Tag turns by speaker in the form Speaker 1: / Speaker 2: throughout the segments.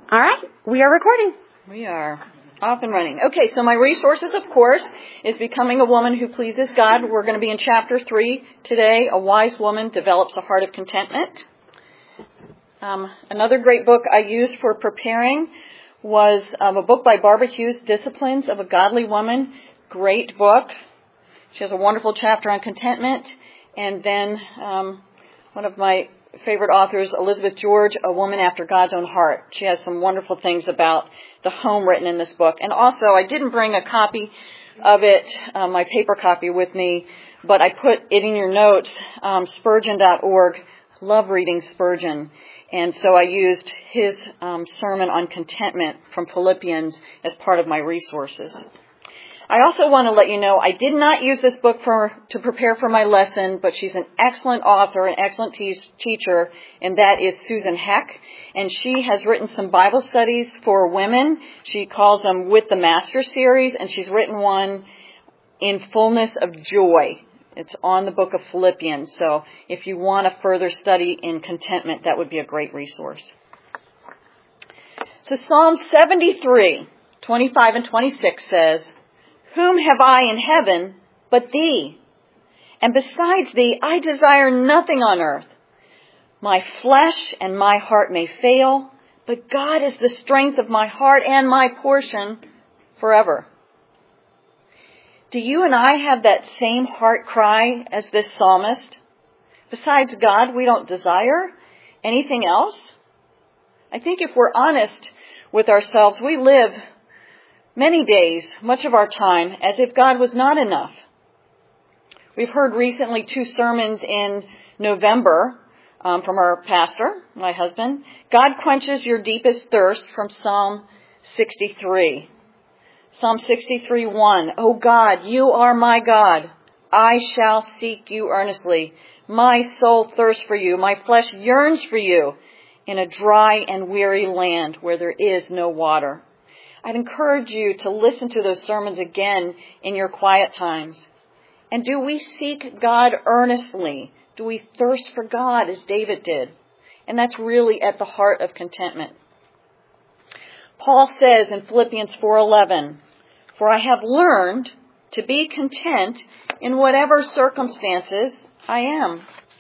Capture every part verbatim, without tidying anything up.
Speaker 1: All right, we are recording.
Speaker 2: We are off and running. Okay, so my resources, of course, is Becoming a Woman Who Pleases God. We're going to be in chapter three today. A wise woman develops a heart of contentment. Um, another great book I used for preparing was um, a book by Barbara Hughes, Disciplines of a Godly Woman. Great book. She has a wonderful chapter on contentment. And then um, one of my favorite authors, Elizabeth George, A Woman After God's Own Heart. She has some wonderful things about the home written in this book. And also, I didn't bring a copy of it, uh, my paper copy with me, but I put it in your notes, um, Spurgeon dot org. Love reading Spurgeon. And so I used his um, sermon on contentment from Philippians as part of my resources. I also want to let you know I did not use this book for to prepare for my lesson, but she's an excellent author, an excellent te- teacher, and that is Susan Heck. And she has written some Bible studies for women. She calls them With the Master series, and she's written one in Fullness of Joy. It's on the book of Philippians. So if you want a further study in contentment, that would be a great resource. So Psalm seventy-three, twenty-five and twenty-six says, "Whom have I in heaven but thee? And besides thee, I desire nothing on earth. My flesh and my heart may fail, but God is the strength of my heart and my portion forever." Do you and I have that same heart cry as this psalmist? Besides God, we don't desire anything else? I think if we're honest with ourselves, we live many days, much of our time, as if God was not enough. We've heard recently two sermons in November um, from our pastor, my husband. God quenches your deepest thirst from Psalm sixty-three. Psalm sixty-three, one. "O God, you are my God. I shall seek you earnestly. My soul thirsts for you. My flesh yearns for you in a dry and weary land where there is no water." I'd encourage you to listen to those sermons again in your quiet times. And do we seek God earnestly? Do we thirst for God as David did? And that's really at the heart of contentment. Paul says in Philippians four eleven, "For I have learned to be content in whatever circumstances I am."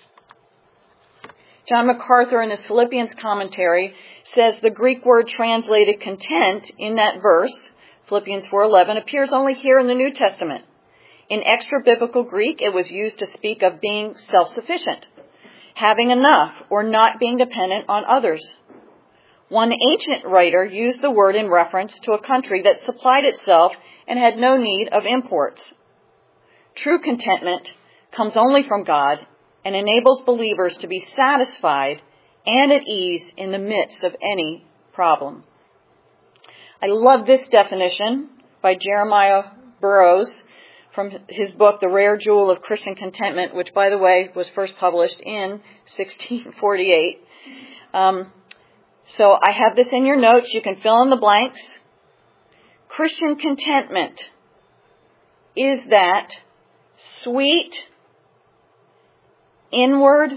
Speaker 2: John MacArthur in his Philippians commentary says the Greek word translated content in that verse, Philippians four eleven, appears only here in the New Testament. In extra-biblical Greek, it was used to speak of being self-sufficient, having enough, or not being dependent on others. One ancient writer used the word in reference to a country that supplied itself and had no need of imports. True contentment comes only from God and enables believers to be satisfied and at ease in the midst of any problem. I love this definition by Jeremiah Burroughs from his book, The Rare Jewel of Christian Contentment, which, by the way, was first published in sixteen forty-eight. Um, so I have this in your notes. You can fill in the blanks. Christian contentment is that sweet, inward,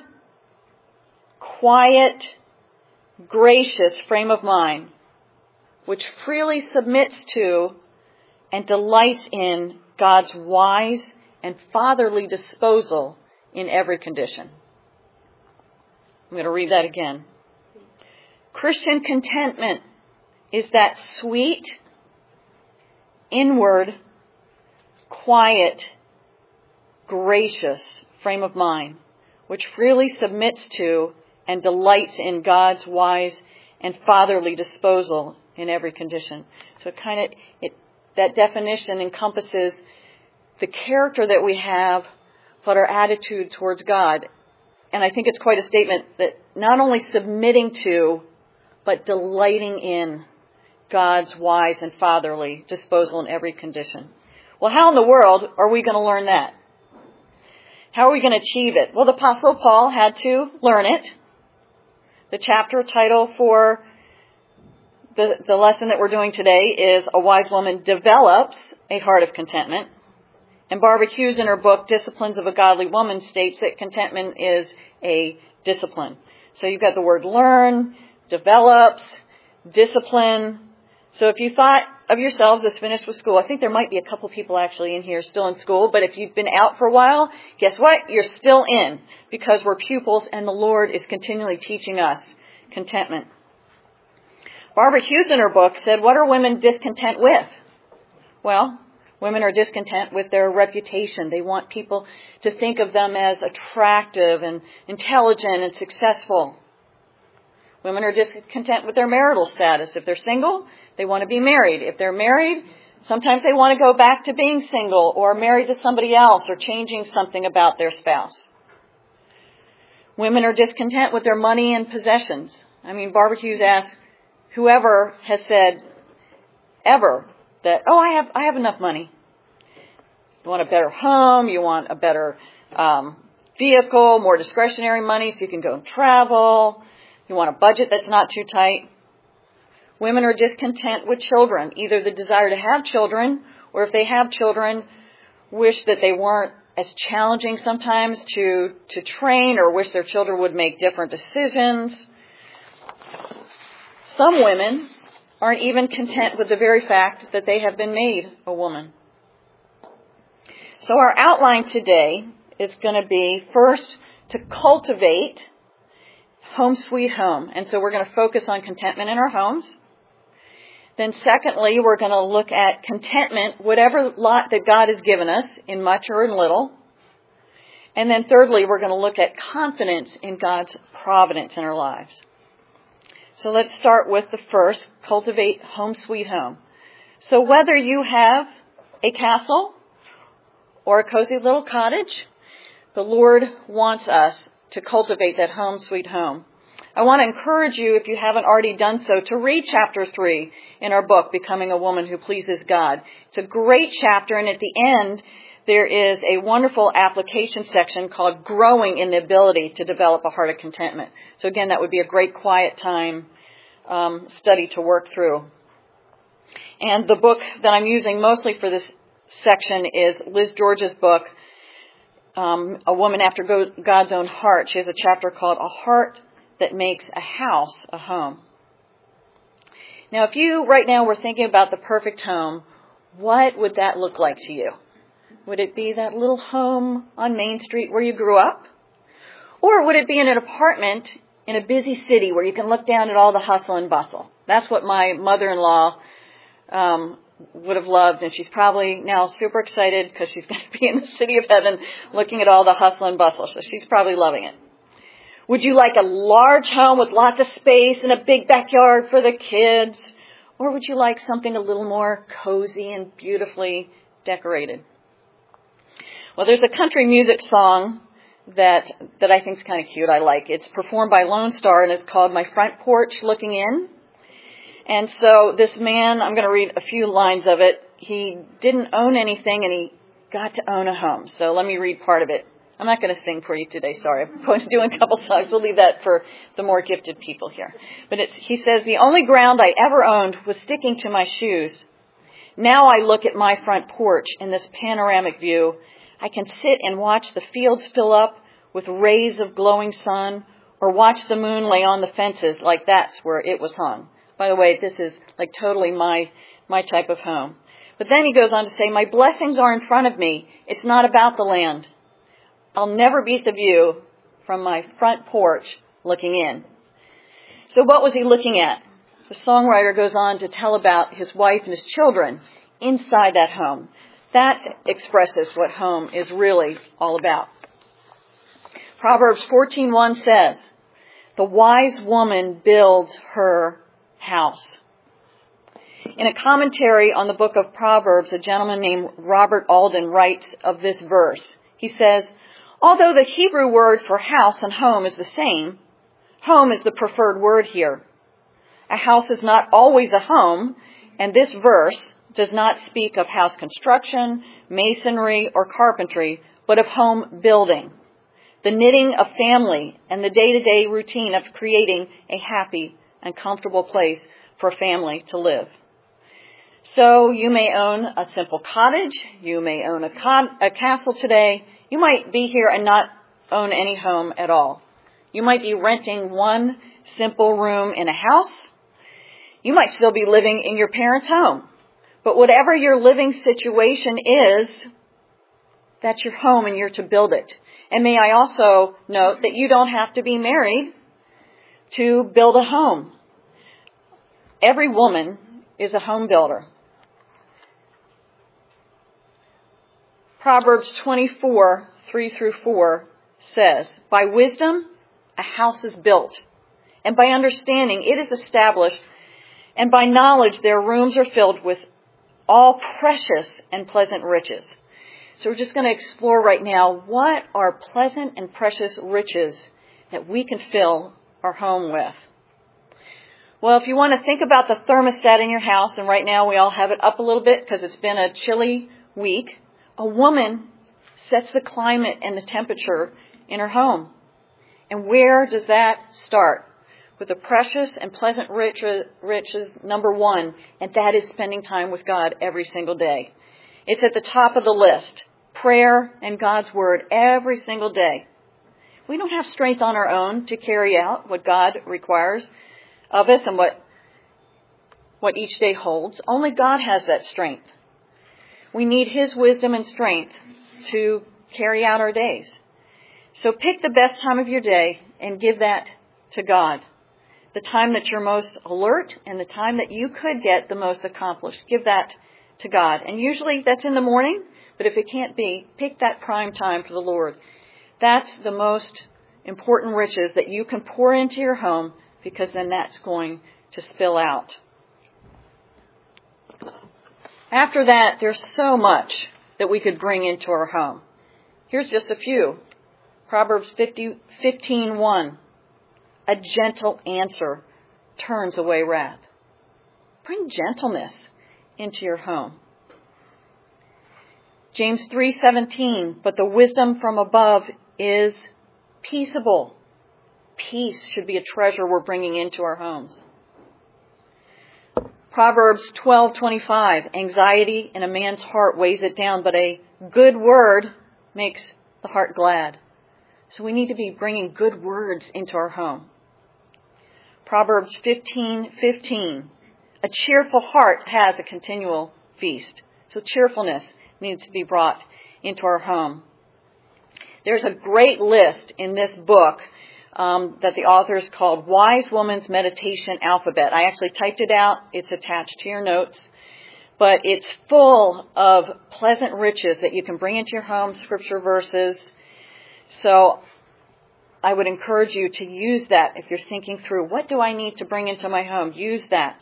Speaker 2: quiet, gracious frame of mind, which freely submits to and delights in God's wise and fatherly disposal in every condition. I'm going to read that again. Christian contentment is that sweet, inward, quiet, gracious frame of mind, which freely submits to and delights in God's wise and fatherly disposal in every condition. So it kind of, it, that definition encompasses the character that we have, but our attitude towards God. And I think it's quite a statement that not only submitting to, but delighting in God's wise and fatherly disposal in every condition. Well, how in the world are we going to learn that? How are we going to achieve it? Well, the Apostle Paul had to learn it. The chapter title for the, the lesson that we're doing today is A Wise Woman Develops a Heart of Contentment. And Barbara Hughes in her book, Disciplines of a Godly Woman, states that contentment is a discipline. So you've got the word learn, develops, discipline. So if you thought of yourselves as finished with school, I think there might be a couple people actually in here still in school, but if you've been out for a while, guess what? You're still in, because we're pupils and the Lord is continually teaching us contentment. Barbara Hughes in her book said, what are women discontent with? Well, women are discontent with their reputation. They want people to think of them as attractive and intelligent and successful. Women are discontent with their marital status. If they're single, they want to be married. If they're married, sometimes they want to go back to being single or married to somebody else or changing something about their spouse. Women are discontent with their money and possessions. I mean, Barbara Hughes asks, whoever has said ever that, oh, I have I have enough money. You want a better home, you want a better um, vehicle, more discretionary money so you can go and travel. You want a budget that's not too tight. Women are discontent with children, either the desire to have children, or if they have children, wish that they weren't as challenging sometimes to, to train, or wish their children would make different decisions. Some women aren't even content with the very fact that they have been made a woman. So our outline today is going to be first to cultivate home sweet home. And so we're going to focus on contentment in our homes. Then secondly, we're going to look at contentment, whatever lot that God has given us, in much or in little. And then thirdly, we're going to look at confidence in God's providence in our lives. So let's start with the first, cultivate home sweet home. So whether you have a castle or a cozy little cottage, the Lord wants us to cultivate that home sweet home. I want to encourage you, if you haven't already done so, to read chapter three in our book, Becoming a Woman Who Pleases God. It's a great chapter, and at the end, there is a wonderful application section called Growing in the Ability to Develop a Heart of Contentment. So again, that would be a great quiet time um, study to work through. And the book that I'm using mostly for this section is Liz George's book, um, A Woman After God's Own Heart. She has a chapter called A Heart That Makes a House a Home. Now, if you right now were thinking about the perfect home, what would that look like to you? Would it be that little home on Main Street where you grew up? Or would it be in an apartment in a busy city where you can look down at all the hustle and bustle? That's what my mother-in-law um, would have loved, and she's probably now super excited because she's going to be in the city of heaven looking at all the hustle and bustle, so she's probably loving it. Would you like a large home with lots of space and a big backyard for the kids? Or would you like something a little more cozy and beautifully decorated? Well, there's a country music song that that I think is kind of cute. I like. It's performed by Lone Star, and it's called My Front Porch Looking In. And so this man, I'm going to read a few lines of it. He didn't own anything, and he got to own a home. So let me read part of it. I'm not going to sing for you today, sorry. I'm going to do a couple songs. We'll leave that for the more gifted people here. But it's, he says, the only ground I ever owned was sticking to my shoes. Now I look at my front porch in this panoramic view. I can sit and watch the fields fill up with rays of glowing sun, or watch the moon lay on the fences like that's where it was hung. By the way, this is like totally my, my type of home. But then he goes on to say, my blessings are in front of me. It's not about the land. I'll never beat the view from my front porch looking in. So what was he looking at? The songwriter goes on to tell about his wife and his children inside that home. That expresses what home is really all about. Proverbs fourteen one says, the wise woman builds her house. In a commentary on the book of Proverbs, a gentleman named Robert Alden writes of this verse. He says, although the Hebrew word for house and home is the same, home is the preferred word here. A house is not always a home, and this verse does not speak of house construction, masonry, or carpentry, but of home building, the knitting of family, and the day-to-day routine of creating a happy and comfortable place for a family to live. So you may own a simple cottage, you may own a, co- a castle today. You might be here and not own any home at all. You might be renting one simple room in a house. You You might still be living in your parents' home. But whatever your living situation is, that's your home and you're to build it. And may I also note that you don't have to be married to build a home. Every woman is a home builder. Proverbs twenty-four, three through four says, by wisdom a house is built, and by understanding it is established, and by knowledge their rooms are filled with all precious and pleasant riches. So we're just going to explore right now, what are pleasant and precious riches that we can fill our home with? Well, if you want to think about the thermostat in your house, and right now we all have it up a little bit because it's been a chilly week, a woman sets the climate and the temperature in her home. And where does that start? With the precious and pleasant riches, number one, and that is spending time with God every single day. It's at the top of the list. Prayer and God's Word every single day. We don't have strength on our own to carry out what God requires of us and what, what each day holds. Only God has that strength. We need His wisdom and strength to carry out our days. So pick the best time of your day and give that to God. The time that you're most alert and the time that you could get the most accomplished. Give that to God. And usually that's in the morning, but if it can't be, pick that prime time for the Lord. That's the most important riches that you can pour into your home, because then that's going to spill out. After that, there's so much that we could bring into our home. Here's just a few. Proverbs fifteen one. A gentle answer turns away wrath. Bring gentleness into your home. James three seventeen. But the wisdom from above is peaceable. Peace should be a treasure we're bringing into our homes. Proverbs twelve twenty-five. Anxiety in a man's heart weighs it down, but a good word makes the heart glad. So we need to be bringing good words into our home. Proverbs fifteen fifteen. A cheerful heart has a continual feast. So cheerfulness needs to be brought into our home. There's a great list in this book um, that the author is called Wise Woman's Meditation Alphabet. I actually typed it out. It's attached to your notes. But it's full of pleasant riches that you can bring into your home, scripture verses. So I would encourage you to use that if you're thinking through, what do I need to bring into my home? Use that.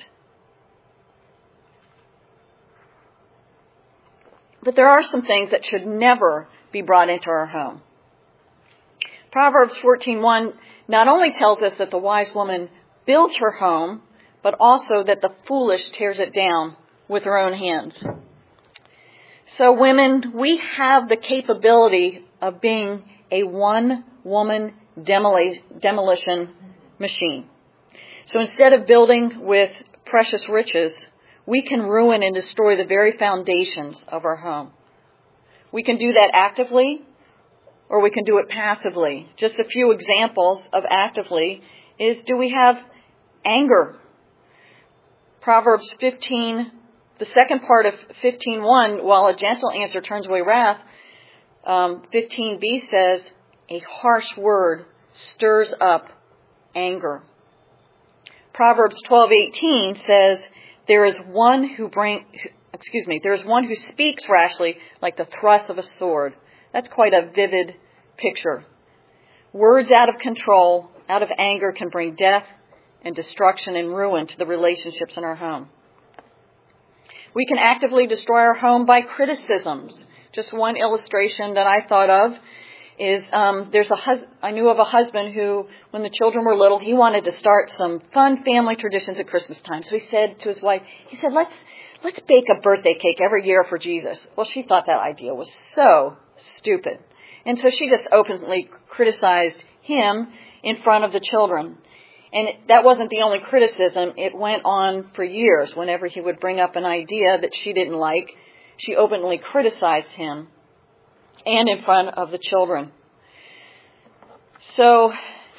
Speaker 2: But there are some things that should never be brought into our home. Proverbs fourteen one not only tells us that the wise woman builds her home, but also that the foolish tears it down with her own hands. So women, we have the capability of being a one-woman demolition machine. So instead of building with precious riches, we can ruin and destroy the very foundations of our home. We can do that actively, or we can do it passively. Just a few examples of actively is, do we have anger? Proverbs fifteen, the second part of fifteen one, while a gentle answer turns away wrath, um, fifteen b says, a harsh word stirs up anger. Proverbs twelve eighteen says, there is one who bring, excuse me, there is one who speaks rashly like the thrust of a sword. That's quite a vivid picture. Words out of control, out of anger, can bring death and destruction and ruin to the relationships in our home. We can actively destroy our home by criticisms. Just one illustration that I thought of is um, there's a hus- I knew of a husband who, when the children were little, he wanted to start some fun family traditions at Christmas time. So he said to his wife, he said, let's let's bake a birthday cake every year for Jesus. Well, she thought that idea was so stupid. And so she just openly criticized him in front of the children. And it, that wasn't the only criticism. It went on for years. Whenever he would bring up an idea that she didn't like, she openly criticized him, and in front of the children. So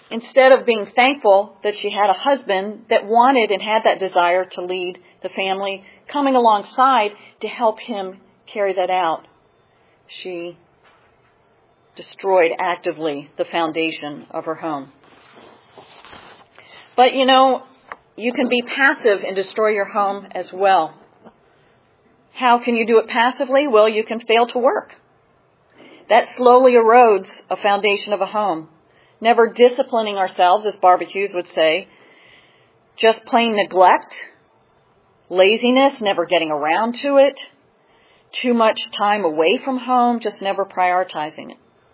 Speaker 2: instead of being thankful that she had a husband that wanted and had that desire to lead the family, coming alongside to help him carry that out, she destroyed actively the foundation of her home. But you know, you can be passive and destroy your home as well. How can you do it passively? Well, you can fail to work. That slowly erodes a foundation of a home. Never disciplining ourselves, as Barbara Hughes would say. Just plain neglect, laziness, never getting around to it. Too much time away from home, just never prioritizing it.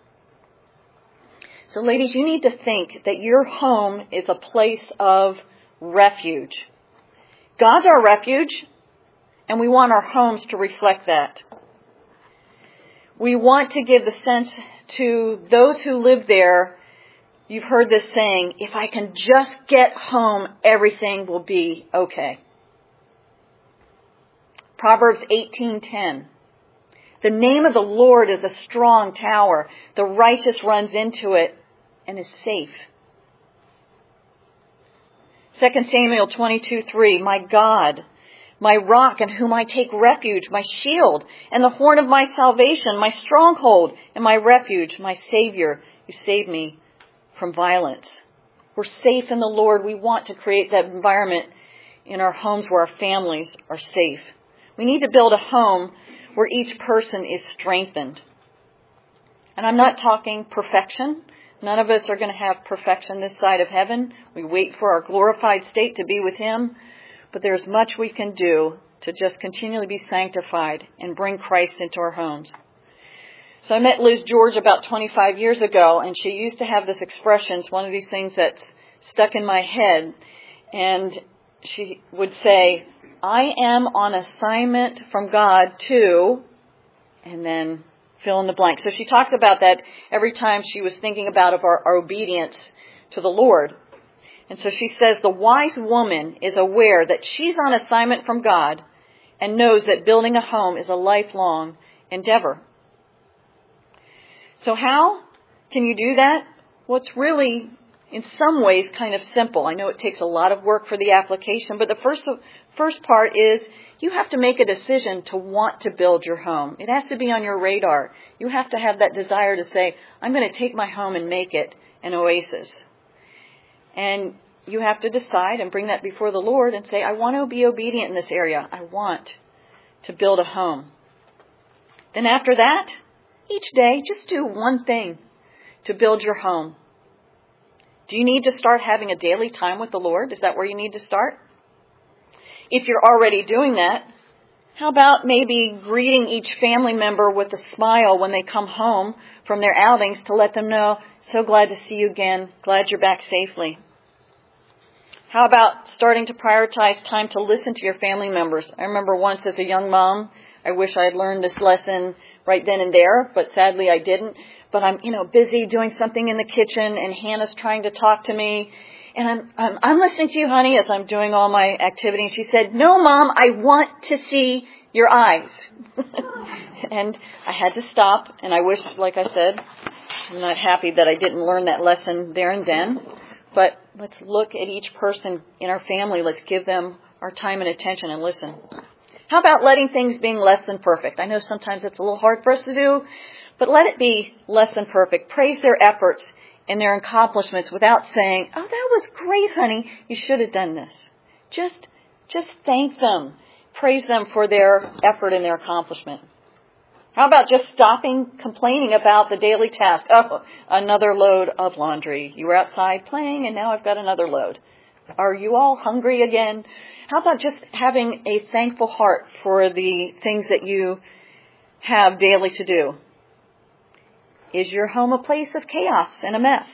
Speaker 2: So ladies, you need to think that your home is a place of refuge. God's our refuge, and we want our homes to reflect that. We want to give the sense to those who live there. You've heard this saying, if I can just get home, everything will be okay. Proverbs eighteen ten. The name of the Lord is a strong tower. The righteous runs into it and is safe. Second Samuel twenty-two three. My God, my rock in whom I take refuge, my shield and the horn of my salvation, my stronghold and my refuge, my Savior, you save me from violence. We're safe in the Lord. We want to create that environment in our homes where our families are safe. We need to build a home where each person is strengthened. And I'm not talking perfection. None of us are going to have perfection this side of heaven. We wait for our glorified state to be with Him. But there's much we can do to just continually be sanctified and bring Christ into our homes. So I met Liz George about twenty-five years ago, and she used to have this expression. It's one of these things that's stuck in my head. And she would say, I am on assignment from God to, and then fill in the blank. So she talks about that every time she was thinking about of our, our obedience to the Lord. And so she says the wise woman is aware that she's on assignment from God and knows that building a home is a lifelong endeavor. So how can you do that? Well, it's really, in some ways, kind of simple. I know it takes a lot of work for the application, but the first first part is you have to make a decision to want to build your home. It has to be on your radar. You have to have that desire to say, I'm going to take my home and make it an oasis. And you have to decide and bring that before the Lord and say, I want to be obedient in this area. I want to build a home. Then after that, each day, just do one thing to build your home. Do you need to start having a daily time with the Lord? Is that where you need to start? If you're already doing that, how about maybe greeting each family member with a smile when they come home from their outings to let them know, so glad to see you again, glad you're back safely. How about starting to prioritize time to listen to your family members? I remember once as a young mom, I wish I had learned this lesson right then and there, but sadly I didn't. But I'm, you know, busy doing something in the kitchen, and Hannah's trying to talk to me. And I'm, I'm, I'm listening to you, honey, as I'm doing all my activity. And she said, no, Mom, I want to see your eyes. And I had to stop. And I wish, like I said, I'm not happy that I didn't learn that lesson there and then. But let's look at each person in our family. Let's give them our time and attention and listen. How about letting things being less than perfect? I know sometimes it's a little hard for us to do, but let it be less than perfect. Praise their efforts and their accomplishments without saying, oh, that was great, honey. You should have done this. Just, just thank them. Praise them for their effort and their accomplishment. How about just stopping complaining about the daily task? Oh, another load of laundry. You were outside playing and now I've got another load. Are you all hungry again? How about just having a thankful heart for the things that you have daily to do? Is your home a place of chaos and a mess?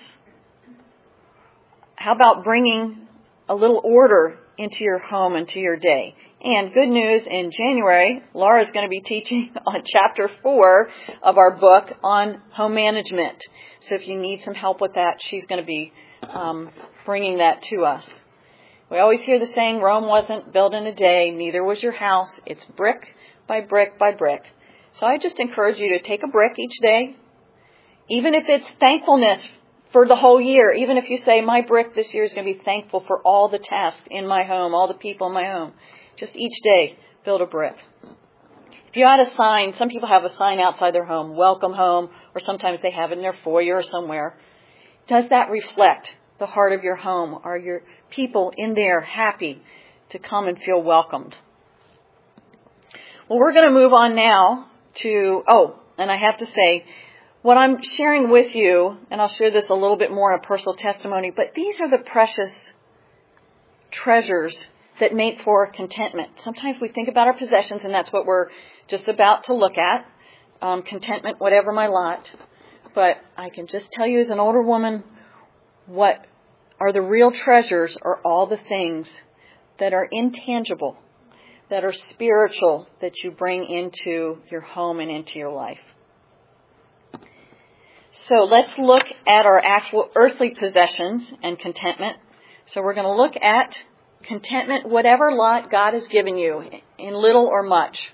Speaker 2: How about bringing a little order into your home and to your day? And good news, in January, Laura's going to be teaching on chapter four of our book on home management. So if you need some help with that, she's going to be um, bringing that to us. We always hear the saying, Rome wasn't built in a day, neither was your house. It's brick by brick by brick. So I just encourage you to take a brick each day, even if it's thankfulness for the whole year. Even if you say, my brick this year is going to be thankful for all the tasks in my home, all the people in my home. Just each day, build a brick. If you had a sign, some people have a sign outside their home, welcome home, or sometimes they have it in their foyer or somewhere. Does that reflect the heart of your home? Are your people in there happy to come and feel welcomed? Well, we're going to move on now to, oh, and I have to say, what I'm sharing with you, and I'll share this a little bit more in a personal testimony, but these are the precious treasures that make for contentment. Sometimes we think about our possessions, and that's what we're just about to look at. Um, contentment, whatever my lot. But I can just tell you as an older woman, what are the real treasures are all the things that are intangible, that are spiritual, that you bring into your home and into your life. So let's look at our actual earthly possessions and contentment. So we're going to look at contentment, whatever lot God has given you, in little or much.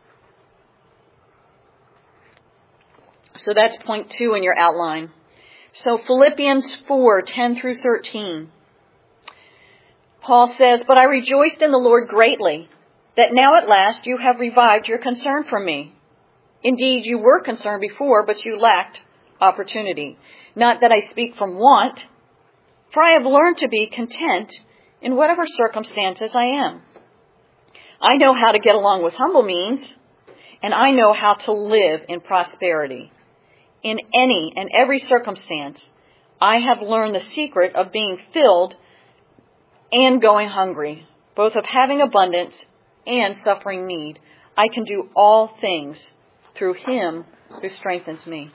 Speaker 2: So that's point two in your outline. So Philippians four, ten through thirteen. Paul says, "But I rejoiced in the Lord greatly, that now at last you have revived your concern for me. Indeed, you were concerned before, but you lacked opportunity. Not that I speak from want, for I have learned to be content in whatever circumstances I am. I know how to get along with humble means, and I know how to live in prosperity. In any and every circumstance, I have learned the secret of being filled and going hungry, both of having abundance and suffering need. I can do all things through Him who strengthens me."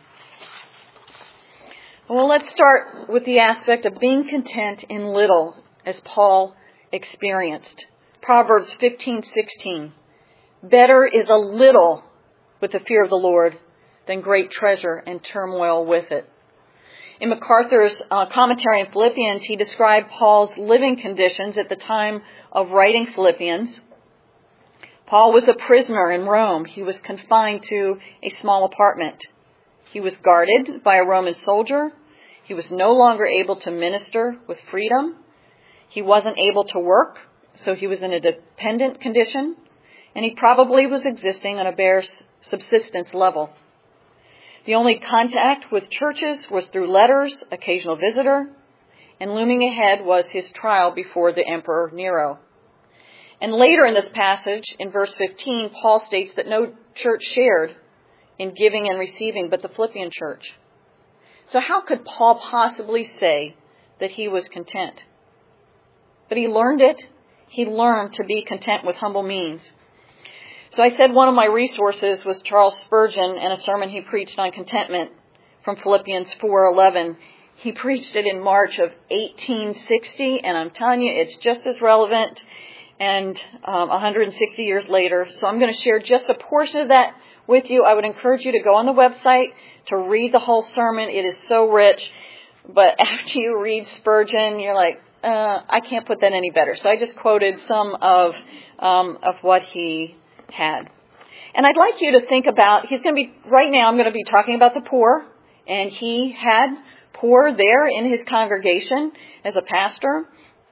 Speaker 2: Well, let's start with the aspect of being content in little, as Paul experienced. Proverbs fifteen sixteen. "Better is a little with the fear of the Lord than great treasure and turmoil with it." In MacArthur's uh, commentary on Philippians, he described Paul's living conditions at the time of writing Philippians. Paul was a prisoner in Rome. He was confined to a small apartment. He was guarded by a Roman soldier. He was no longer able to minister with freedom. He wasn't able to work, so he was in a dependent condition, and he probably was existing on a bare subsistence level. The only contact with churches was through letters, occasional visitor, and looming ahead was his trial before the Emperor Nero. And later in this passage, in verse fifteen, Paul states that no church shared in giving and receiving but the Philippian church. So how could Paul possibly say that he was content? But he learned it. He learned to be content with humble means. So I said one of my resources was Charles Spurgeon and a sermon he preached on contentment from Philippians four eleven. He preached it in March of eighteen sixty, and I'm telling you, it's just as relevant and um, one hundred sixty years later. So I'm going to share just a portion of that with you. I would encourage you to go on the website to read the whole sermon. It is so rich. But after you read Spurgeon, you're like, uh, I can't put that any better. So I just quoted some of um, of what he had. And I'd like you to think about, he's going to be, right now I'm going to be talking about the poor. And he had poor there in his congregation as a pastor.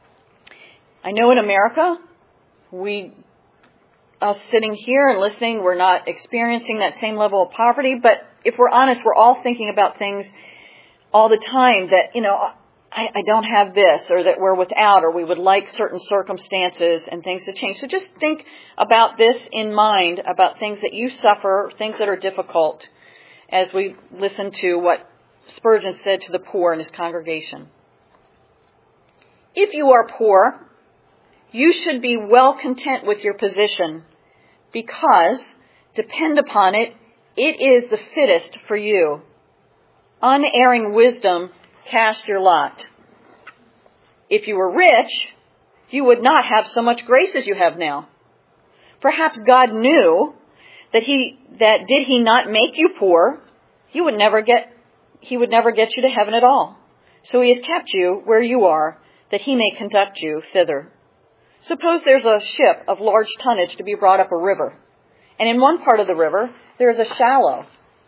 Speaker 2: I know in America, we, us sitting here and listening, we're not experiencing that same level of poverty. But if we're honest, we're all thinking about things all the time that, you know, I, I don't have this, or that we're without, or we would like certain circumstances and things to change. So just think about this in mind, about things that you suffer, things that are difficult, as we listen to what Spurgeon said to the poor in his congregation. "If you are poor, you should be well content with your position, because, depend upon it, it is the fittest for you. Unerring wisdom cast your lot. If you were rich, you would not have so much grace as you have now. Perhaps God knew that he that did he not make you poor, you would never get he would never get you to heaven at all. So he has kept you where you are, that he may conduct you thither. Suppose there's a ship of large tonnage to be brought up a river, and in one part of the river there is a shallow.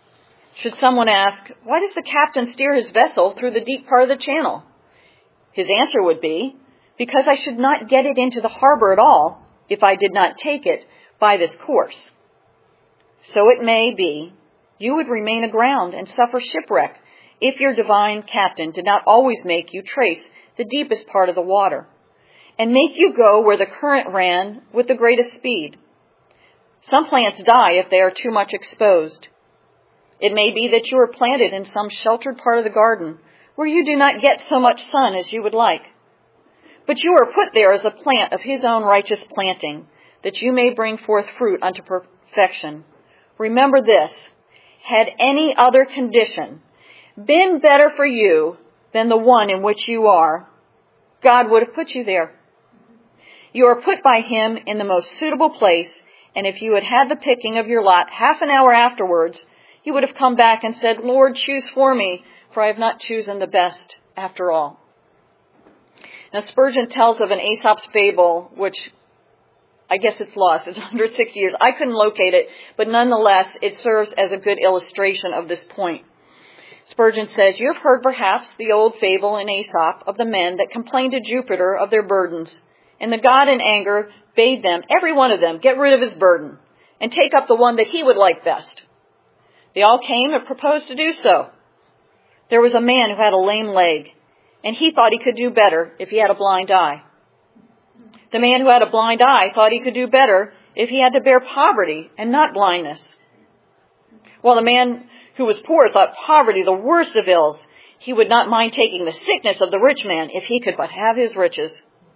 Speaker 2: Should someone ask, why does the captain steer his vessel through the deep part of the channel? His answer would be, because I should not get it into the harbor at all if I did not take it by this course. So it may be you would remain aground and suffer shipwreck if your divine captain did not always make you trace the deepest part of the water and make you go where the current ran with the greatest speed. Some plants die if they are too much exposed. It may be that you are planted in some sheltered part of the garden where you do not get so much sun as you would like. But you are put there as a plant of his own righteous planting, that you may bring forth fruit unto perfection. Remember this, had any other condition been better for you than the one in which you are, God would have put you there. You are put by him in the most suitable place, and if you had had the picking of your lot half an hour afterwards, you would have come back and said, Lord, choose for me, for I have not chosen the best after all. Now, Spurgeon tells of an Aesop's fable, which I guess it's lost. It's one hundred sixty years. I couldn't locate it, but nonetheless, it serves as a good illustration of this point. Spurgeon says, you have heard perhaps the old fable in Aesop of the men that complained to Jupiter of their burdens, and the god in anger bade them, every one of them, get rid of his burden and take up the one that he would like best. They all came and proposed to do so. There was a man who had a lame leg, and he thought he could do better if he had a blind eye. The man who had a blind eye thought he could do better if he had to bear poverty and not blindness. While the man who was poor thought poverty the worst of ills, he would not mind taking the sickness of the rich man if he could but have his riches.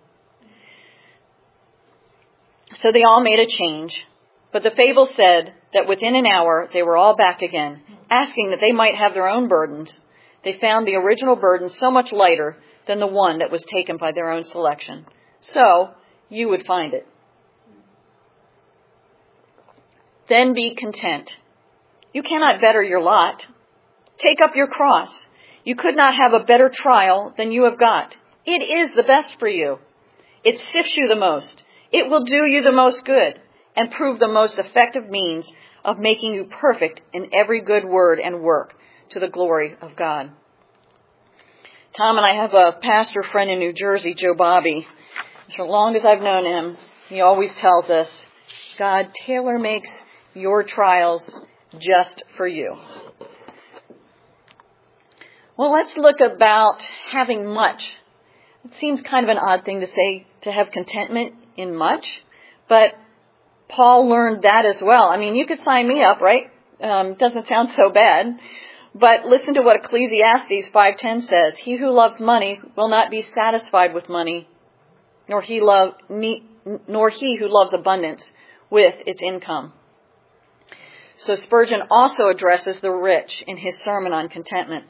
Speaker 2: So they all made a change. But the fable said that within an hour they were all back again, asking that they might have their own burdens. They found the original burden so much lighter than the one that was taken by their own selection. So you would find it. Then be content. You cannot better your lot. Take up your cross. You could not have a better trial than you have got. It is the best for you. It sifts you the most. It will do you the most good and prove the most effective means of making you perfect in every good word and work to the glory of God. Tom and I have a pastor friend in New Jersey, Joe Bobby. As long as I've known him, he always tells us, God tailor makes your trials just for you. Well, let's look about having much. It seems kind of an odd thing to say, to have contentment in much, but Paul learned that as well. I mean, you could sign me up, right? Um, doesn't sound so bad. But listen to what Ecclesiastes five ten says. He who loves money will not be satisfied with money, nor he love nor he who loves abundance with its income. So Spurgeon also addresses the rich in his sermon on contentment.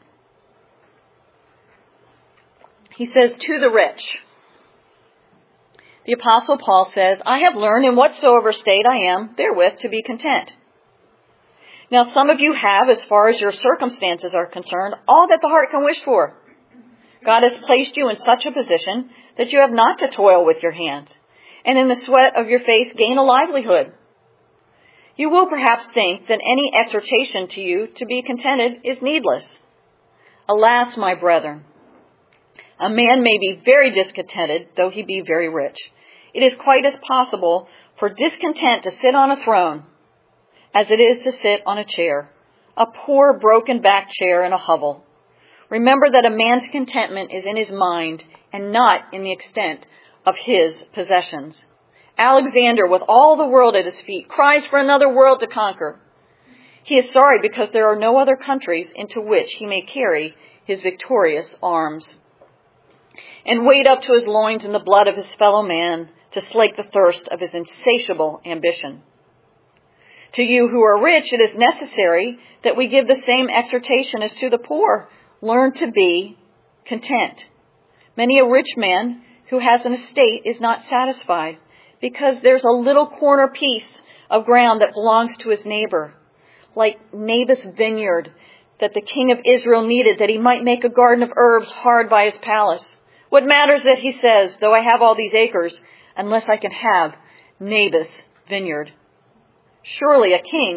Speaker 2: He says, to the rich, the Apostle Paul says, I have learned in whatsoever state I am therewith to be content. Now some of you have, as far as your circumstances are concerned, all that the heart can wish for. God has placed you in such a position that you have not to toil with your hands, and in the sweat of your face gain a livelihood. You will perhaps think that any exhortation to you to be contented is needless. Alas, my brethren, a man may be very discontented, though he be very rich. It is quite as possible for discontent to sit on a throne as it is to sit on a chair, a poor broken-backed chair in a hovel. Remember that a man's contentment is in his mind and not in the extent of his possessions. Alexander, with all the world at his feet, cries for another world to conquer. He is sorry because there are no other countries into which he may carry his victorious arms and wade up to his loins in the blood of his fellow man to slake the thirst of his insatiable ambition. To you who are rich, it is necessary that we give the same exhortation as to the poor. Learn to be content. Many a rich man who has an estate is not satisfied because there's a little corner piece of ground that belongs to his neighbor, like Naboth's vineyard that the king of Israel needed that he might make a garden of herbs hard by his palace. What matters it, he says, though I have all these acres, unless I can have Naboth's vineyard? Surely a king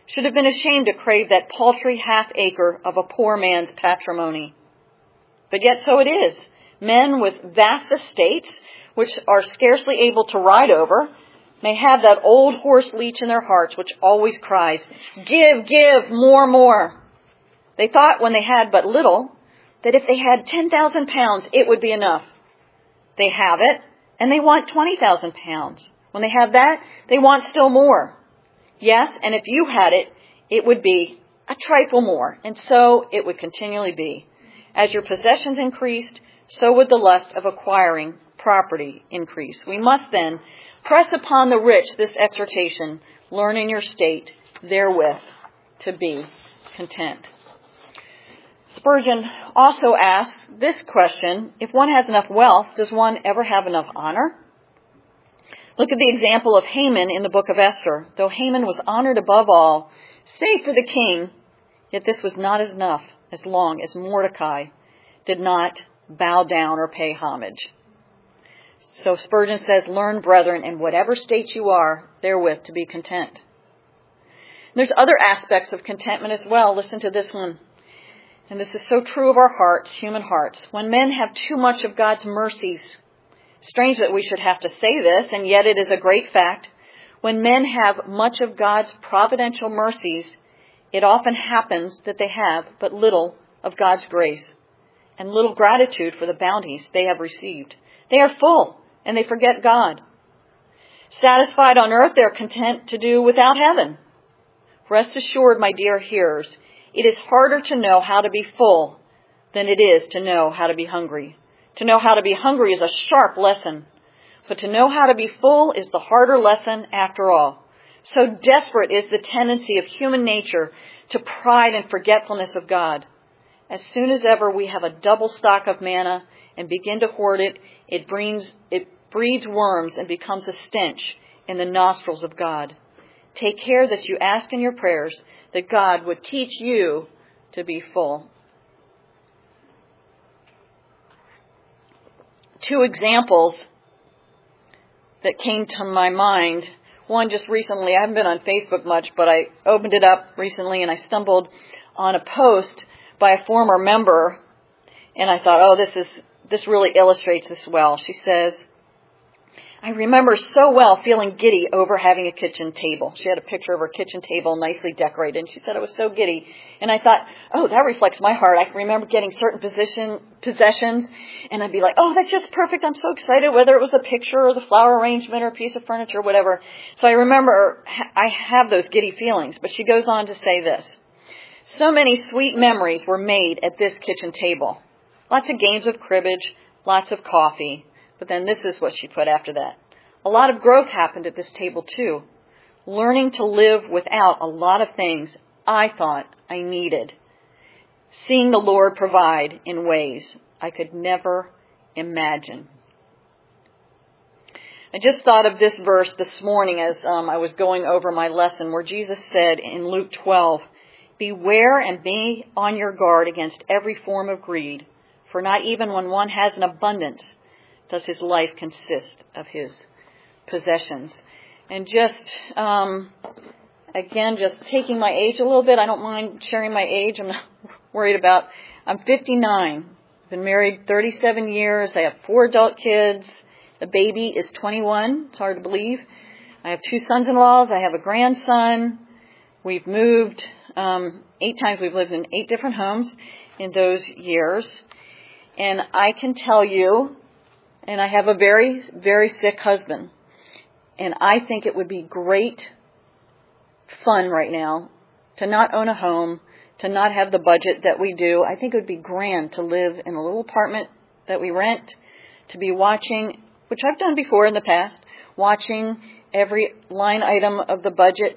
Speaker 2: should have been ashamed to crave that paltry half acre of a poor man's patrimony. But yet so it is. Men with vast estates, which are scarcely able to ride over, may have that old horse leech in their hearts, which always cries, "Give, give, more, more." They thought when they had but little, that if they had ten thousand pounds, it would be enough. They have it, and they want twenty thousand pounds. When they have that, they want still more. Yes, and if you had it, it would be a trifle more, and so it would continually be. As your possessions increased, so would the lust of acquiring property increase. We must then press upon the rich this exhortation, learn in your state therewith to be content. Spurgeon also asks this question, if one has enough wealth, does one ever have enough honor? Look at the example of Haman in the book of Esther. Though Haman was honored above all, save for the king, yet this was not enough as long as Mordecai did not bow down or pay homage. So Spurgeon says, learn, brethren, in whatever state you are, therewith to be content. And there's other aspects of contentment as well. Listen to this one. And this is so true of our hearts, human hearts. When men have too much of God's mercies, strange that we should have to say this, and yet it is a great fact. When men have much of God's providential mercies, it often happens that they have but little of God's grace and little gratitude for the bounties they have received. They are full, and they forget God. Satisfied on earth, they are content to do without heaven. Rest assured, my dear hearers, it is harder to know how to be full than it is to know how to be hungry. To know how to be hungry is a sharp lesson, but to know how to be full is the harder lesson after all. So desperate is the tendency of human nature to pride and forgetfulness of God. As soon as ever we have a double stock of manna and begin to hoard it, it breeds, it breeds worms and becomes a stench in the nostrils of God. Take care that you ask in your prayers that God would teach you to be full. Two examples that came to my mind. One just recently, I haven't been on Facebook much, but I opened it up recently and I stumbled on a post by a former member, and I thought, oh, this is this really illustrates this well. She says, I remember so well feeling giddy over having a kitchen table. She had a picture of her kitchen table nicely decorated, and she said I was so giddy. And I thought, oh, that reflects my heart. I can remember getting certain position, possessions, and I'd be like, oh, that's just perfect. I'm so excited, whether it was the picture or the flower arrangement or a piece of furniture, whatever. So I remember I have those giddy feelings. But she goes on to say this. So many sweet memories were made at this kitchen table. Lots of games of cribbage, lots of coffee. But then this is what she put after that. A lot of growth happened at this table too. Learning to live without a lot of things I thought I needed. Seeing the Lord provide in ways I could never imagine. I just thought of this verse this morning as um, I was going over my lesson where Jesus said in Luke twelve, beware and be on your guard against every form of greed, for not even when one has an abundance does his life consist of his possessions. And just, um, again, just taking my age a little bit. I don't mind sharing my age. I'm not worried about. I'm fifty-nine. I've been married thirty-seven years. I have four adult kids. The baby is twenty-one. It's hard to believe. I have two sons-in-laws. I have a grandson. We've moved um, eight times. We've lived in eight different homes in those years. And I can tell you, and I have a very, very sick husband. And I think it would be great fun right now to not own a home, to not have the budget that we do. I think it would be grand to live in a little apartment that we rent, to be watching, which I've done before in the past, watching every line item of the budget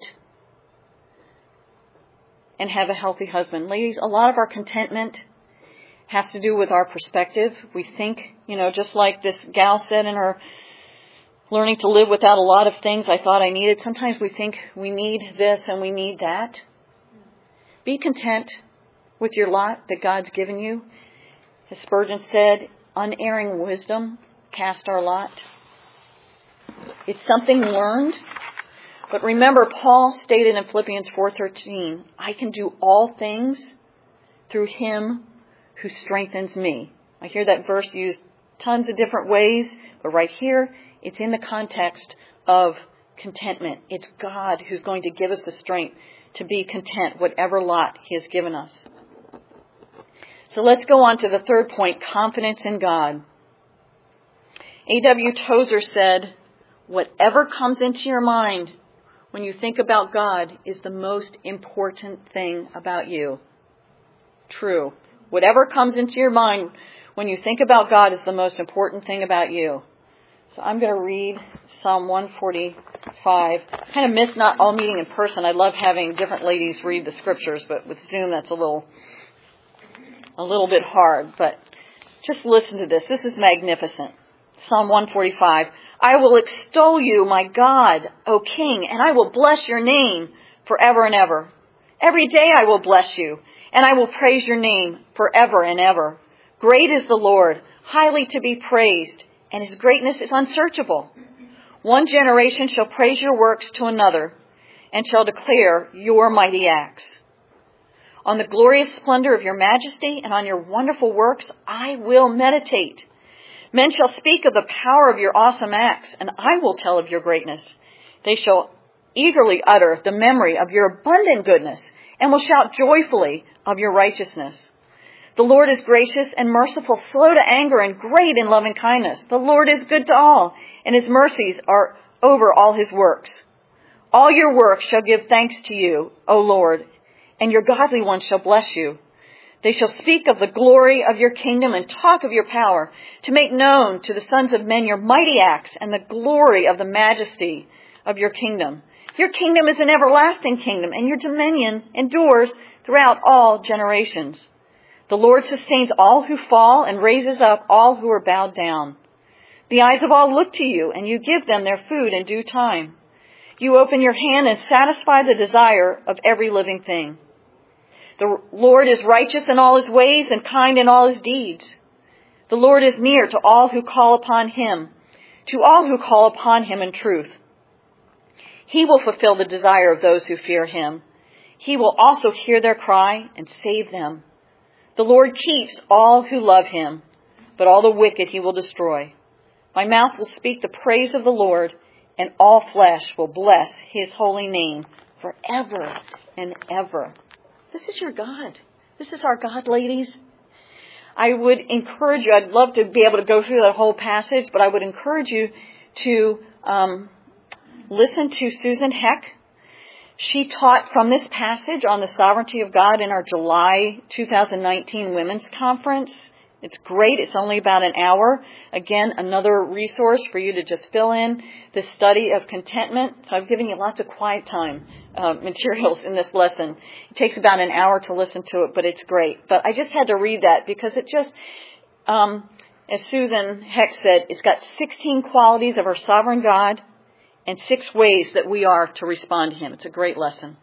Speaker 2: and have a healthy husband. Ladies, a lot of our contentment has to do with our perspective. We think, you know, just like this gal said in her learning to live without a lot of things I thought I needed. Sometimes we think we need this and we need that. Be content with your lot that God's given you. As Spurgeon said, unerring wisdom cast our lot. It's something learned. But remember, Paul stated in Philippians four thirteen, I can do all things through him who strengthens me. I hear that verse used tons of different ways, but right here, it's in the context of contentment. It's God who's going to give us the strength to be content, whatever lot he has given us. So let's go on to the third point, confidence in God. A W Tozer said, whatever comes into your mind when you think about God is the most important thing about you. True. Whatever comes into your mind when you think about God is the most important thing about you. So I'm going to read Psalm one forty-five. I kind of miss not all meeting in person. I love having different ladies read the scriptures, but with Zoom that's a little, a little bit hard. But just listen to this. This is magnificent. Psalm one forty-five. I will extol you, my God, O King, and I will bless your name forever and ever. Every day I will bless you, and I will praise your name forever and ever. Great is the Lord, highly to be praised, and his greatness is unsearchable. One generation shall praise your works to another, and shall declare your mighty acts. On the glorious splendor of your majesty and on your wonderful works I will meditate. Men shall speak of the power of your awesome acts, and I will tell of your greatness. They shall eagerly utter the memory of your abundant goodness, and will shout joyfully of your righteousness. The Lord is gracious and merciful, slow to anger, and great in loving kindness. The Lord is good to all, and his mercies are over all his works. All your works shall give thanks to you, O Lord, and your godly ones shall bless you. They shall speak of the glory of your kingdom and talk of your power, to make known to the sons of men your mighty acts and the glory of the majesty of your kingdom. Your kingdom is an everlasting kingdom, and your dominion endures throughout all generations. The Lord sustains all who fall and raises up all who are bowed down. The eyes of all look to you, and you give them their food in due time. You open your hand and satisfy the desire of every living thing. The Lord is righteous in all his ways and kind in all his deeds. The Lord is near to all who call upon him, to all who call upon him in truth. He will fulfill the desire of those who fear him. He will also hear their cry and save them. The Lord keeps all who love him, but all the wicked he will destroy. My mouth will speak the praise of the Lord, and all flesh will bless his holy name forever and ever. This is your God. This is our God, ladies. I would encourage you, I'd love to be able to go through that whole passage, but I would encourage you to um, listen to Susan Heck. She taught from this passage on the sovereignty of God in our July two thousand nineteen Women's Conference. It's great. It's only about an hour. Again, another resource for you to just fill in the study of contentment. So I've given you lots of quiet time uh, materials in this lesson. It takes about an hour to listen to it, but it's great. But I just had to read that because it just, um, as Susan Heck said, it's got sixteen qualities of our sovereign God and six ways that we are to respond to him. It's a great lesson.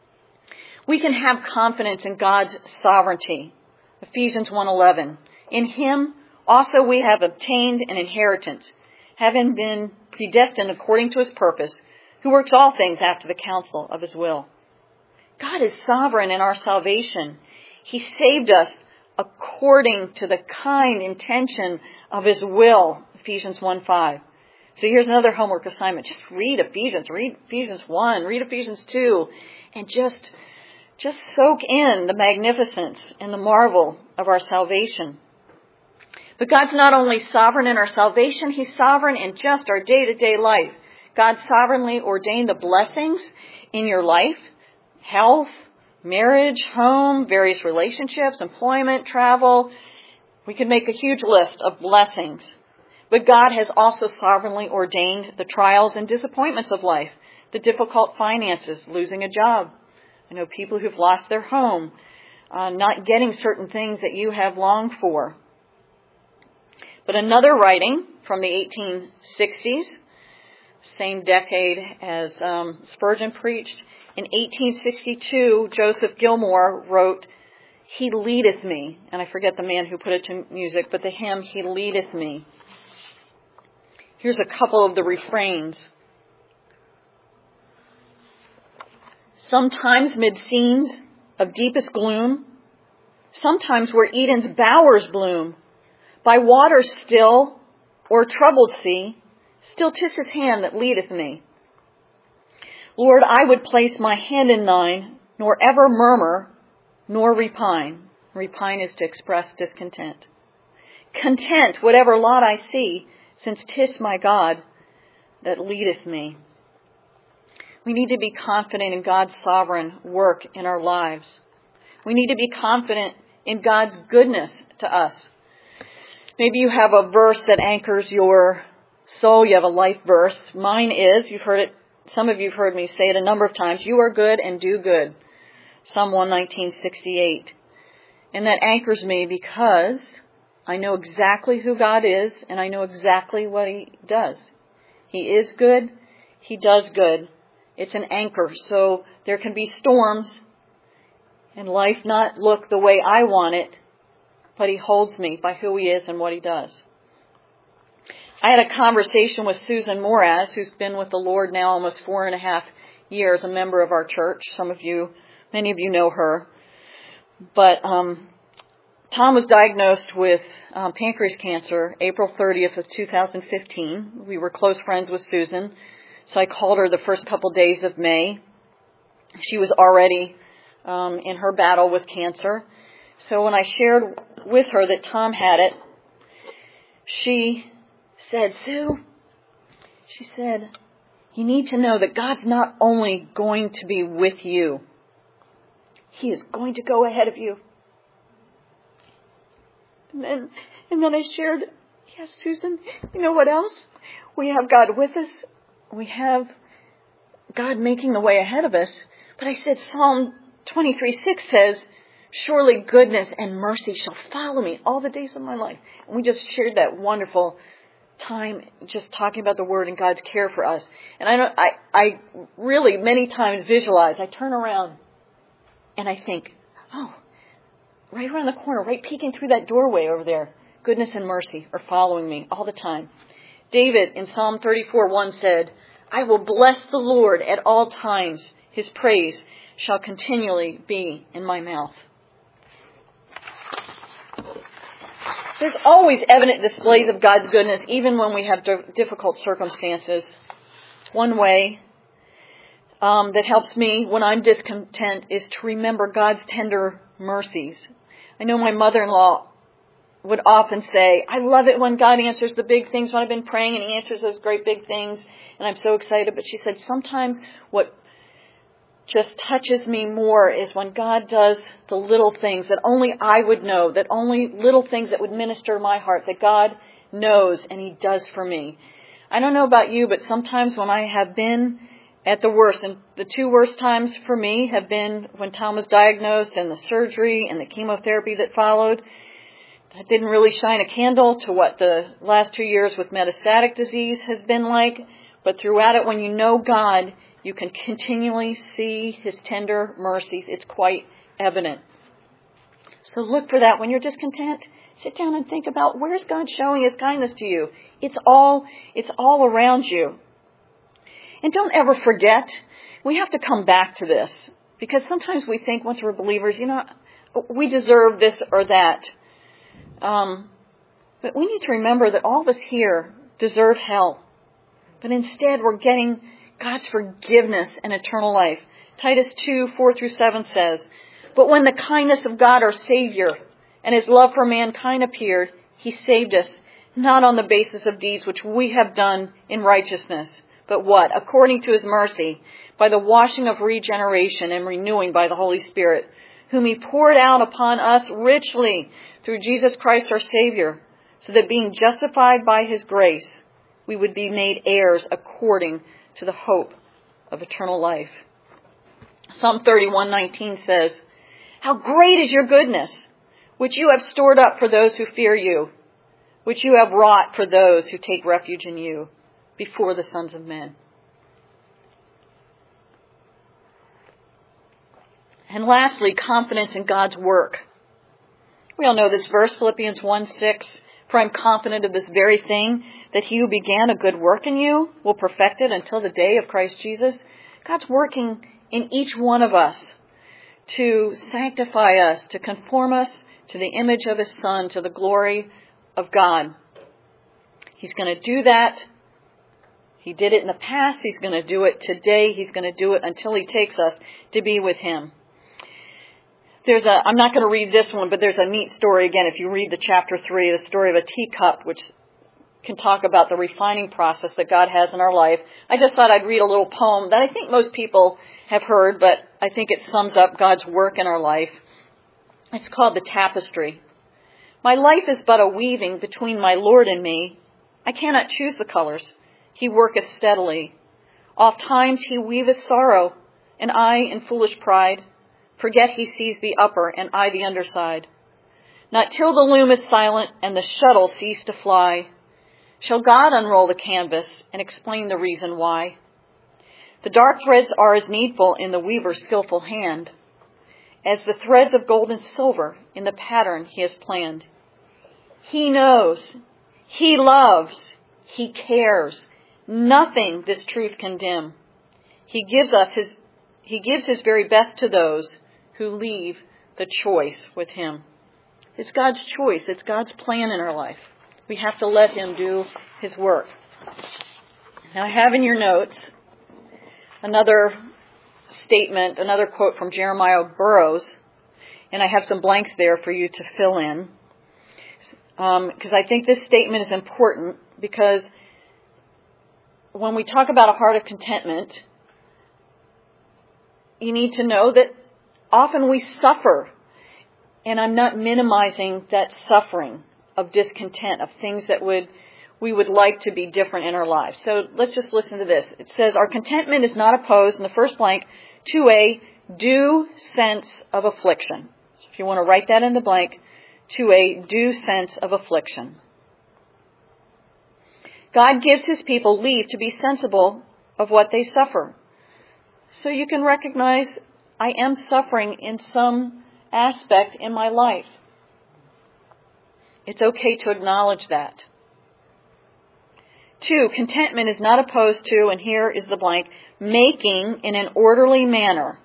Speaker 2: We can have confidence in God's sovereignty. Ephesians one eleven. In him also we have obtained an inheritance, having been predestined according to his purpose, who works all things after the counsel of his will. God is sovereign in our salvation. He saved us according to the kind intention of his will. Ephesians one five. So here's another homework assignment. Just read Ephesians. Read Ephesians one. Read Ephesians two. And just, just soak in the magnificence and the marvel of our salvation. But God's not only sovereign in our salvation, he's sovereign in just our day-to-day life. God sovereignly ordained the blessings in your life, health, marriage, home, various relationships, employment, travel. We could make a huge list of blessings. But God has also sovereignly ordained the trials and disappointments of life, the difficult finances, losing a job. I know people who've lost their home, uh, not getting certain things that you have longed for. But another writing from the eighteen sixties, same decade as um, Spurgeon preached, in eighteen sixty-two, Joseph Gilmore wrote, "He leadeth me," and I forget the man who put it to music, but the hymn, "He leadeth me." Here's a couple of the refrains. sometimes mid scenes of deepest gloom, sometimes where Eden's bowers bloom, by waters still or troubled sea, still 'tis his hand that leadeth me. Lord, I would place my hand in thine, nor ever murmur, nor repine. Repine is to express discontent. Content whatever lot I see, since 'tis my God that leadeth me. We need to be confident in God's sovereign work in our lives. We need to be confident in God's goodness to us. Maybe you have a verse that anchors your soul. You have a life verse. Mine is, you've heard it, some of you have heard me say it a number of times, you are good and do good. Psalm one nineteen, sixty-eight. And that anchors me because I know exactly who God is and I know exactly what he does. He is good. He does good. It's an anchor. So there can be storms and life not look the way I want it, but he holds me by who he is and what he does. I had a conversation with Susan Moraz, who's been with the Lord now almost four and a half years, a member of our church. Some of you, many of you know her. But um, Tom was diagnosed with um, pancreas cancer April thirtieth of two thousand fifteen. We were close friends with Susan, so I called her the first couple days of May. She was already um, in her battle with cancer. So when I shared with her that Tom had it, she said, Sue, she said, you need to know that God's not only going to be with you, he is going to go ahead of you. And then, and then I shared, yes, Susan, you know what else? We have God with us. We have God making the way ahead of us. But I said, Psalm twenty-three six says, surely goodness and mercy shall follow me all the days of my life. And we just shared that wonderful time just talking about the Word and God's care for us. And I, don't, I, I really many times visualize, I turn around and I think, oh, right around the corner, right peeking through that doorway over there, goodness and mercy are following me all the time. David in Psalm thirty-four one said, I will bless the Lord at all times. His praise shall continually be in my mouth. There's always evident displays of God's goodness, even when we have difficult circumstances. One way um, that helps me when I'm discontent is to remember God's tender mercies. I know my mother-in-law would often say, I love it when God answers the big things when I've been praying and he answers those great big things and I'm so excited. But she said, sometimes what just touches me more is when God does the little things that only I would know, that only little things that would minister my heart, that God knows and he does for me. I don't know about you, but sometimes when I have been at the worst, and the two worst times for me have been when Tom was diagnosed and the surgery and the chemotherapy that followed. That didn't really shine a candle to what the last two years with metastatic disease has been like. But throughout it, when you know God, you can continually see his tender mercies. It's quite evident. So look for that when you're discontent. Sit down and think about, where's God showing his kindness to you? It's all, it's all around you. And don't ever forget, we have to come back to this. Because sometimes we think once we're believers, you know, we deserve this or that. Um, but we need to remember that all of us here deserve hell. But instead we're getting God's forgiveness and eternal life. Titus two, four through seven says, but when the kindness of God our Savior and his love for mankind appeared, he saved us, not on the basis of deeds which we have done in righteousness, but what? According to his mercy, by the washing of regeneration and renewing by the Holy Spirit, whom he poured out upon us richly through Jesus Christ our Savior, so that being justified by his grace, we would be made heirs according to the hope of eternal life. Psalm thirty-one nineteen says, how great is your goodness, which you have stored up for those who fear you, which you have wrought for those who take refuge in you before the sons of men. And lastly, confidence in God's work. We all know this verse, Philippians one six, for I'm confident of this very thing, that he who began a good work in you will perfect it until the day of Christ Jesus. God's working in each one of us to sanctify us, to conform us to the image of His Son, to the glory of God. He's going to do that. He did it in the past. He's going to do it today. He's going to do it until He takes us to be with Him. There's a, I'm not going to read this one, but there's a neat story again. If you read the chapter three, the story of a teacup, which can talk about the refining process that God has in our life. I just thought I'd read a little poem that I think most people have heard, but I think it sums up God's work in our life. It's called The Tapestry. My life is but a weaving between my Lord and me. I cannot choose the colors. He worketh steadily. Oft times He weaveth sorrow, and I, in foolish pride, forget He sees the upper and I the underside. Not till the loom is silent and the shuttle cease to fly, shall God unroll the canvas and explain the reason why. The dark threads are as needful in the weaver's skillful hand as the threads of gold and silver in the pattern He has planned. He knows, He loves, He cares. Nothing this truth can dim. He gives us his, He gives His very best to those who leave the choice with Him. It's God's choice. It's God's plan in our life. We have to let Him do His work. Now I have in your notes another statement, another quote from Jeremiah Burroughs, and I have some blanks there for you to fill in, um, because I think this statement is important, because when we talk about a heart of contentment, you need to know that often we suffer, and I'm not minimizing that suffering of discontent, of things that would we would like to be different in our lives. So let's just listen to this. It says, our contentment is not opposed, in the first blank, to a due sense of affliction. So if you want to write that in the blank, to a due sense of affliction. God gives His people leave to be sensible of what they suffer. So you can recognize, I am suffering in some aspect in my life. It's okay to acknowledge that. Two, contentment is not opposed to, and here is the blank, making in an orderly manner.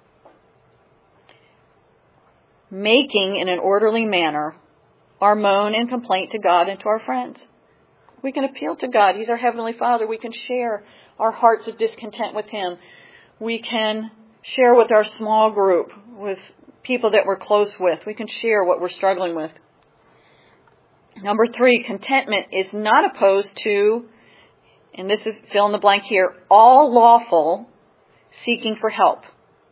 Speaker 2: Making in an orderly manner our moan and complaint to God and to our friends. We can appeal to God. He's our Heavenly Father. We can share our hearts of discontent with Him. We can share with our small group, with people that we're close with. We can share what we're struggling with. Number three, contentment is not opposed to, and this is fill in the blank here, all lawful seeking for help.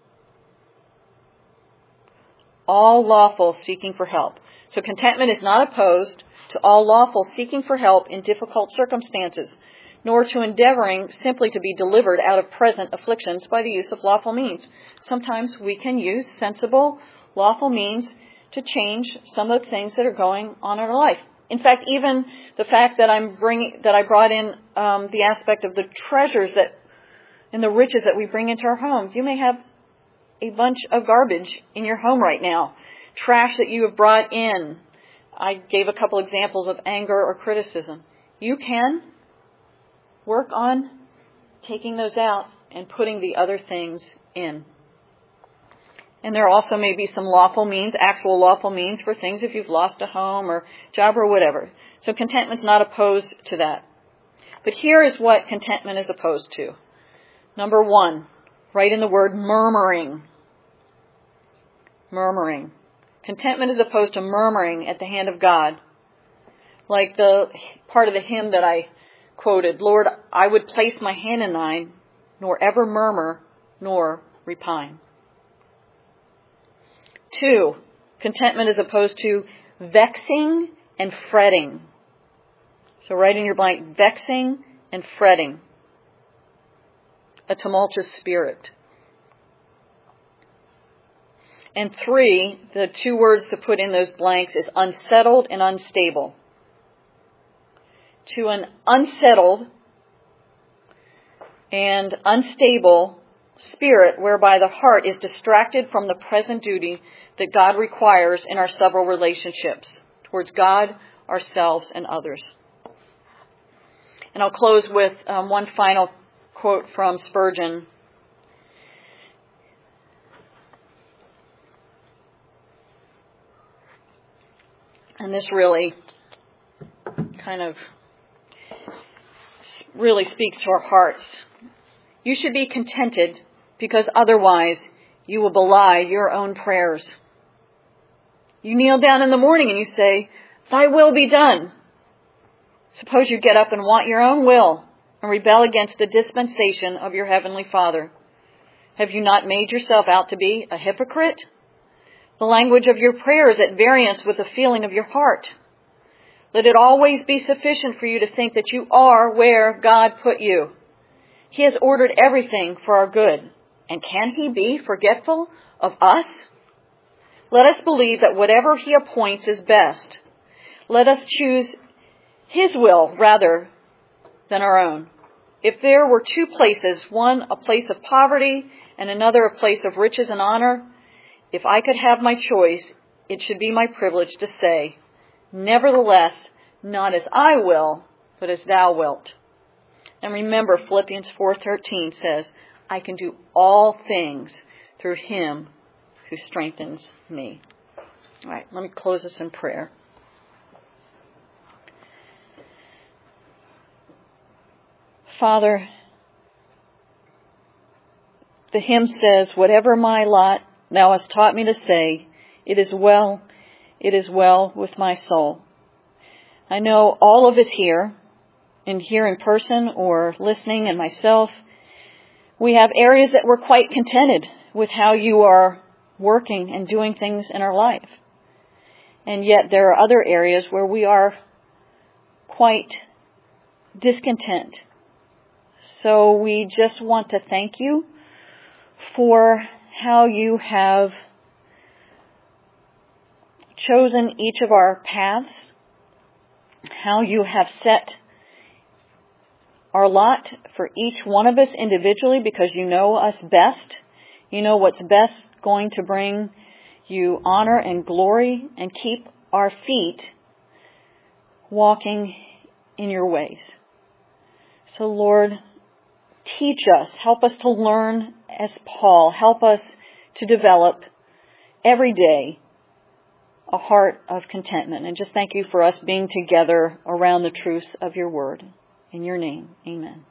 Speaker 2: All lawful seeking for help. So contentment is not opposed to all lawful seeking for help in difficult circumstances, nor to endeavoring simply to be delivered out of present afflictions by the use of lawful means. Sometimes we can use sensible, lawful means to change some of the things that are going on in our life. In fact, even the fact that I'm bringing, that I brought in um, the aspect of the treasures that and the riches that we bring into our home. You may have a bunch of garbage in your home right now, trash that you have brought in. I gave a couple examples of anger or criticism. You can work on taking those out and putting the other things in. And there also may be some lawful means, actual lawful means for things if you've lost a home or job or whatever. So contentment's not opposed to that. But here is what contentment is opposed to. Number one, write in the word murmuring. Murmuring. Contentment is opposed to murmuring at the hand of God. Like the part of the hymn that I quoted, Lord, I would place my hand in thine, nor ever murmur, nor repine. Two, contentment is opposed to vexing and fretting. So write in your blank, vexing and fretting. A tumultuous spirit. And three, the two words to put in those blanks is unsettled and unstable. To an unsettled and unstable spirit whereby the heart is distracted from the present duty that God requires in our several relationships towards God, ourselves, and others. And I'll close with um, one final quote from Spurgeon. And this really kind of really speaks to our hearts. You should be contented because otherwise you will belie your own prayers. You kneel down in the morning and you say, "Thy will be done." Suppose you get up and want your own will and rebel against the dispensation of your Heavenly Father. Have you not made yourself out to be a hypocrite? The language of your prayer is at variance with the feeling of your heart. Let it always be sufficient for you to think that you are where God put you. He has ordered everything for our good. And can He be forgetful of us? Let us believe that whatever He appoints is best. Let us choose His will rather than our own. If there were two places, one a place of poverty and another a place of riches and honor, if I could have my choice, it should be my privilege to say, "Nevertheless, not as I will, but as thou wilt." And remember, Philippians four thirteen says, "I can do all things through Him who strengthens me." All right, let me close this in prayer. Father, the hymn says, "Whatever my lot thou hast taught me to say, it is well, it is well with my soul." I know all of us here, and here in person or listening, and myself, we have areas that we're quite contented with how you are working and doing things in our life. And yet there are other areas where we are quite discontent. So we just want to thank you for how you have chosen each of our paths, how you have set our lot for each one of us individually, because you know us best. You know what's best going to bring you honor and glory and keep our feet walking in your ways. So Lord, teach us, help us to learn as Paul, help us to develop every day a heart of contentment. And just thank you for us being together around the truths of your word. In your name, amen.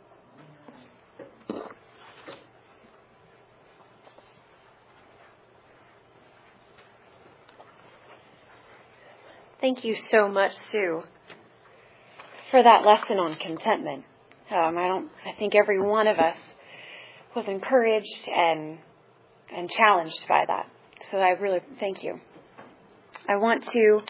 Speaker 1: Thank you so much, Sue, for that lesson on contentment. Um, I don't. I think every one of us was encouraged and and challenged by that. So I really thank you. I want to